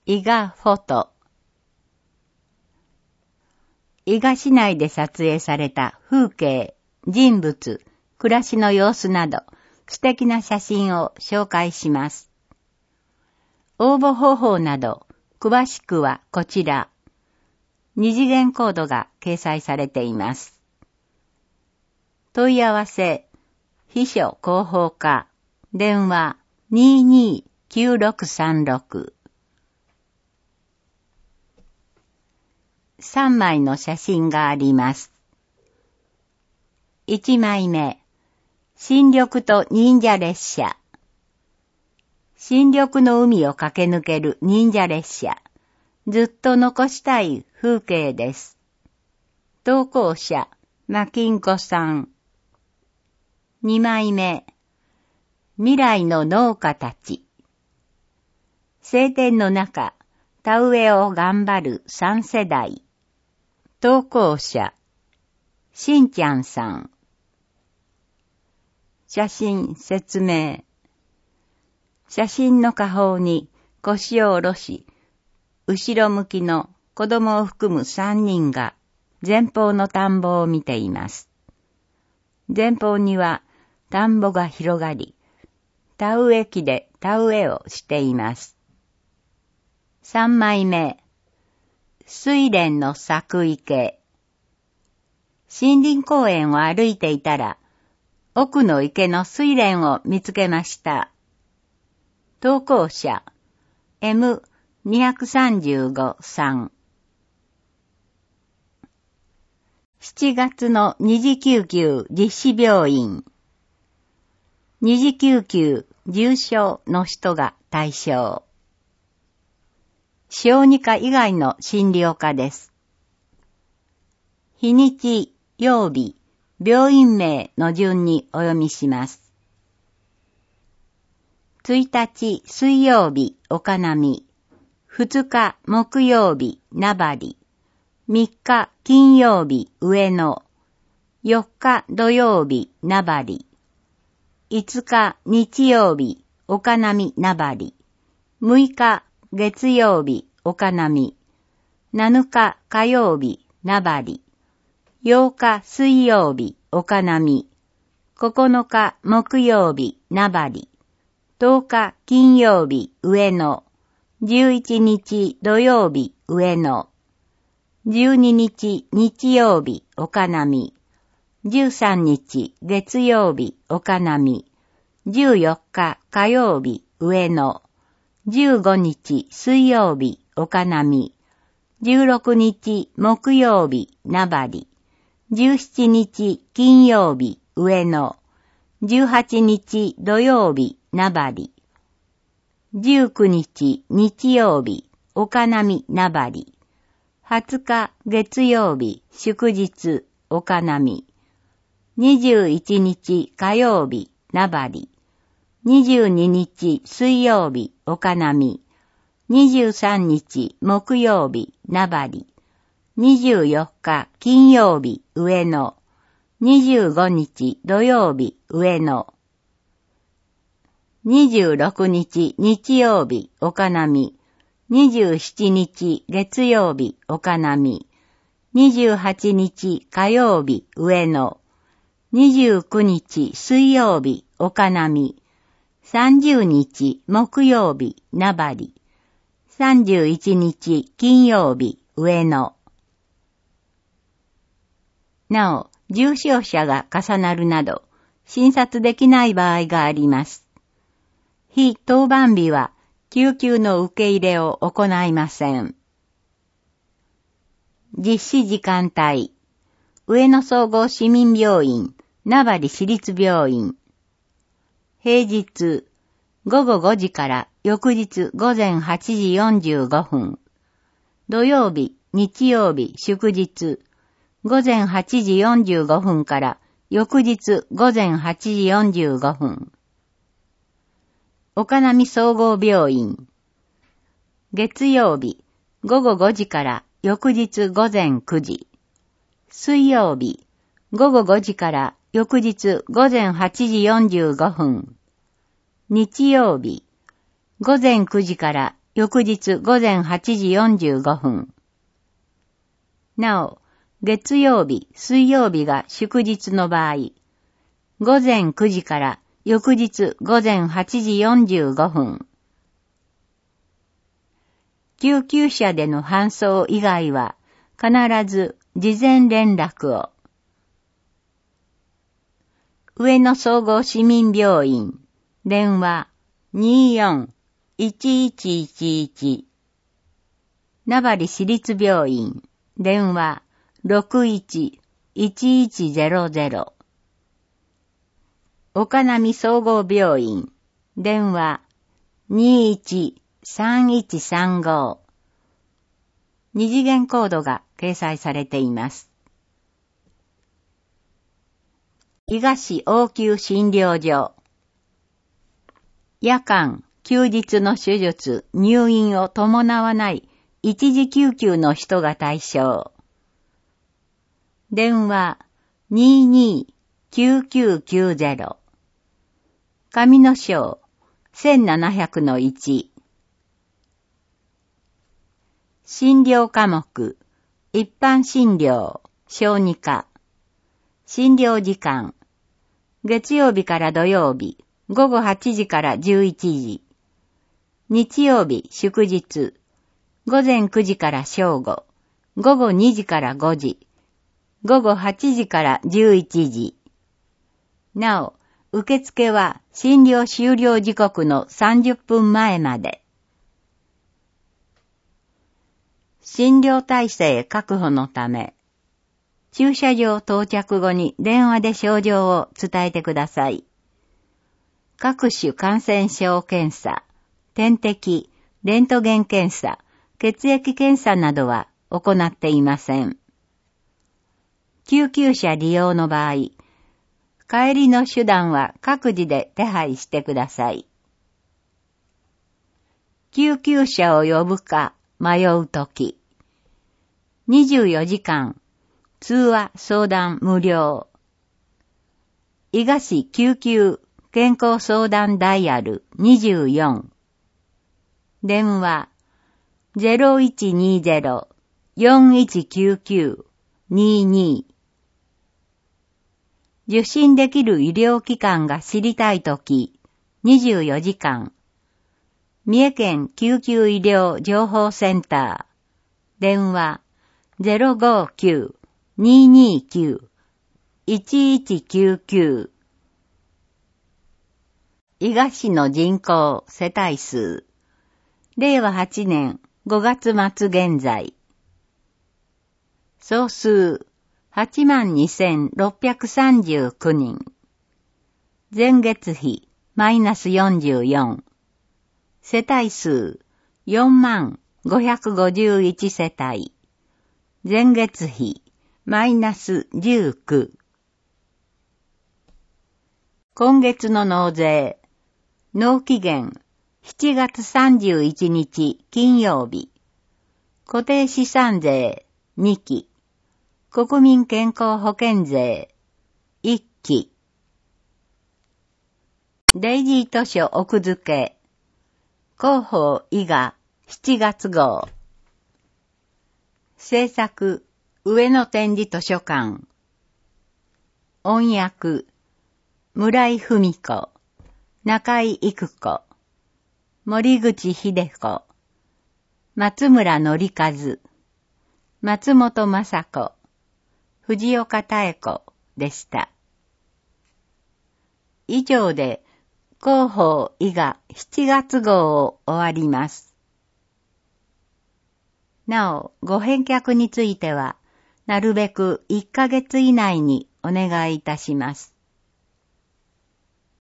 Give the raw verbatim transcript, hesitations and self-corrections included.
伊賀フォト。伊賀市内で撮影された風景、人物、暮らしの様子など素敵な写真を紹介します。応募方法など詳しくはこちら。二次元コードが掲載されています。問い合わせ、秘書広報課、電話 にーにーきゅうろくさんろく。さんまいの写真があります。いちまいめ、新緑と忍者列車。新緑の海を駆け抜ける忍者列車。ずっと残したい風景です。投稿者、マキンコさん。にまいめ、未来の農家たち。晴天の中、田植えを頑張る三世代。投稿者、しんちゃんさん。写真説明。写真の下方に腰を下ろし、後ろ向きの子供を含む三人が前方の田んぼを見ています。前方には田んぼが広がり、田植え機で田植えをしています。さんまいめ、睡蓮の咲く池。森林公園を歩いていたら、奥の池の睡蓮を見つけました。投稿者、エムにーさんご さん。しちがつの二次救急実施病院。二次救急重症の人が対象。小児科以外の診療科です。日にち、曜日、病院名の順にお読みします。いちにち水曜日、岡波。ふつか木曜日、名張。みっか金曜日、上野。よっか土曜日、名張。いつか日曜日、岡波名張。むいか月曜日、岡波。なのか火曜日、名張。ようか水曜日、岡波。ここのか木曜日、名張。とおか金曜日、上野。じゅういちにち土曜日、上野。じゅうににち日曜日、岡波。じゅうさんにち月曜日、岡波。じゅうよっか火曜日、上野。じゅうごにち水曜日、岡波。じゅうろくにち木曜日、名張。じゅうしちにち金曜日、上野。じゅうはちにち土曜日、名張。じゅうくにち日曜日、岡波名張。はつか月曜日、祝日、岡波。にじゅういちにち火曜日、名張。にじゅうににち水曜日、岡波。にじゅうさんにち木曜日、名張。にじゅうよっか金曜日、上野。にじゅうごにち土曜日、上野。にじゅうろくにち日曜日、岡波。にじゅうしちにち月曜日、岡波。にじゅうはちにち火曜日、上野。にじゅうくにち水曜日、岡波。さんじゅうにち木曜日、名張。さんじゅういちにち金曜日、上野。なお、重症者が重なるなど、診察できない場合があります。非当番日は、救急の受け入れを行いません。実施時間帯。上野総合市民病院、名張市立病院。平日、ごごごじから翌日ごぜんはちじよんじゅうごふん。土曜日、日曜日、祝日、ごぜんはちじよんじゅうごふんから翌日ごぜんはちじよんじゅうごふん。岡波総合病院。月曜日、ごごごじから翌日ごぜんくじ。水曜日、ごごごじから翌日ごぜんはちじよんじゅうごふん。日曜日、ごぜんくじから翌日午前はちじよんじゅうごふん。なお、月曜日、水曜日が祝日の場合、午前くじから翌日午前はちじよんじゅうごふん。救急車での搬送以外は必ず事前連絡を。上野総合市民病院、電話 にーよんいちいちいちいち。名張市立病院、電話 ろくいちいちいちゼロゼロ。岡波総合病院、電話 にーいちさんいちさんご。二次元コードが掲載されています。伊賀市応急診療所。夜間、休日の手術、入院を伴わない一時救急の人が対象。電話 にーにーきゅうきゅうきゅうゼロ。上野省 せんななひゃくのいち。診療科目、一般診療、小児科。診療時間、月曜日から土曜日、午後はちじからじゅういちじ。日曜日、祝日、午前くじから正午、午後にじからごじ、午後はちじからじゅういちじ。なお、受付は診療終了時刻のさんじゅっぷんまえまで。診療体制確保のため、駐車場到着後に電話で症状を伝えてください。各種感染症検査、点滴、レントゲン検査、血液検査などは行っていません。救急車利用の場合、帰りの手段は各自で手配してください。救急車を呼ぶか迷うとき、にじゅうよじかん通話相談無料。伊賀市救急健康相談ダイヤルにじゅうよん。電話 ゼロいちにゼロ よんいちきゅうきゅう にに。受診できる医療機関が知りたいとき、にじゅうよじかん。三重県救急医療情報センター。電話 ゼロごきゅう ににきゅう いちいちきゅうきゅう。伊賀市の人口世帯数。れいわはちねんごがつ末現在。総数はちまんにせんろっぴゃくさんじゅうきゅうにん。前月比マイナスよんじゅうよん。世帯数よんまんごひゃくごじゅういち世帯。前月比マイナスじゅうきゅう。今月の納税。納期限しちがつさんじゅういちにち金曜日。固定資産税にき。国民健康保険税いっき。デイジー図書奥付け。広報伊賀しちがつ号。制作上野展示図書館。音訳村井文子、中井育子、森口秀子、松村則和、松本雅子、藤岡妙子でした。以上で広報伊賀しちがつ号を終わります。なお、ご返却については、なるべくいっかげつ以内にお願いいたします。